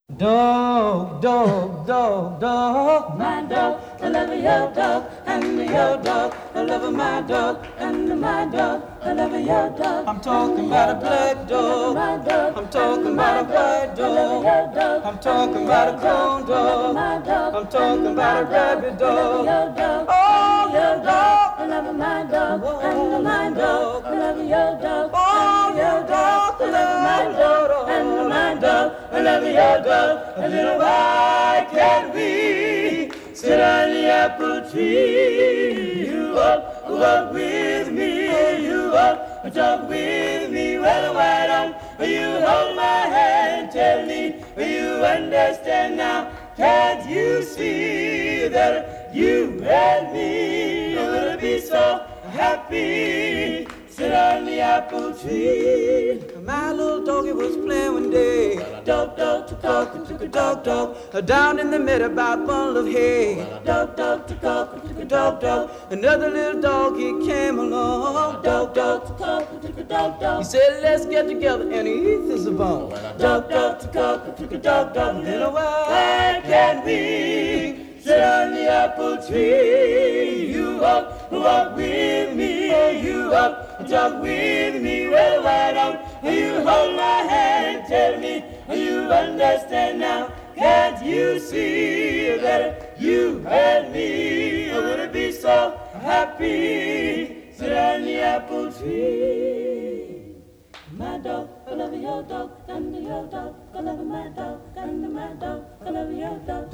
Dog, dog, dog, dog. My dog, I love your dog, and your dog, I love my dog, and my dog, I love your dog. I'm talking about a black dog. I'm talking about a white dog. I'm talking about a corn dog. I'm talking about a rabbit dog. Oh, your dog, I love my dog, and my dog, I love your dog. oh, your dog, I love my dog, and my dog, I love your dog. a little why can't we sit on the apple tree? You walk with me, you talk with me. Well, why don't you hold my hand? Tell me, you understand now? Can't you see that you and me will be so happy? Sit on the apple tree. My little doggy was playing one day. Dog, dog, took a dog, dog, down in the middle about a bundle of hay. Dog, dog, took a dog, dog. Another little dog, he came along. Dog, dog, took a dog, dog. He said, let's get together and eat this bone. Dog, dog, took a dog, dog. Little why can't we sit on the apple tree? You walk with me, you talk with me. Well, why don't you hold my hand? Tell me you understand now. Can't you see that you and me would be so happy? Sit on the apple tree. My dog, I love your dog, and your dog, I love my dog, and my dog, I love your dog.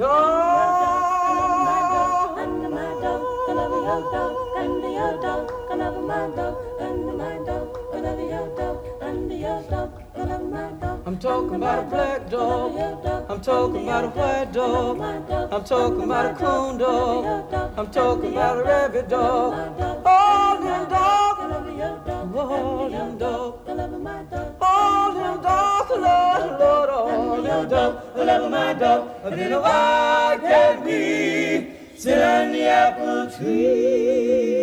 Dog, And my dog, I love your dog, and your dog, I love my dog, and my dog, I love your dog, and your dog, I love my dog. I'm talking about a black dog. I'm talking about a white dog. I'm talking about a coon dog. I'm talking about a rabbit dog. All them dog, all them dog, all them dog, Lord, all them dog, I love my dog. Then why can't we sit on the apple tree?